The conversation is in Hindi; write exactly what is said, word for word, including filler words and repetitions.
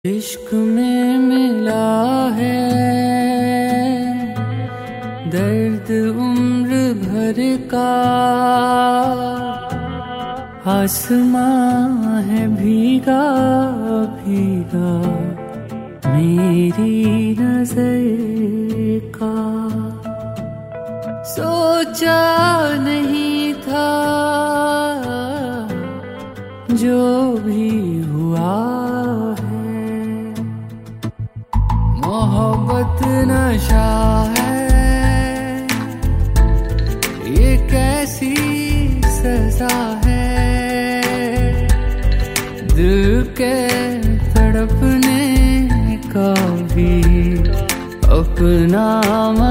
इश्क में मिला है दर्द उम्र भर का, आसमां है भीगा भीगा मेरी नजर का। सोचा नहीं था जो भी हुआ है, मोहब्बत नशा है, ये कैसी सजा है। दिल के तड़पने का भी अपना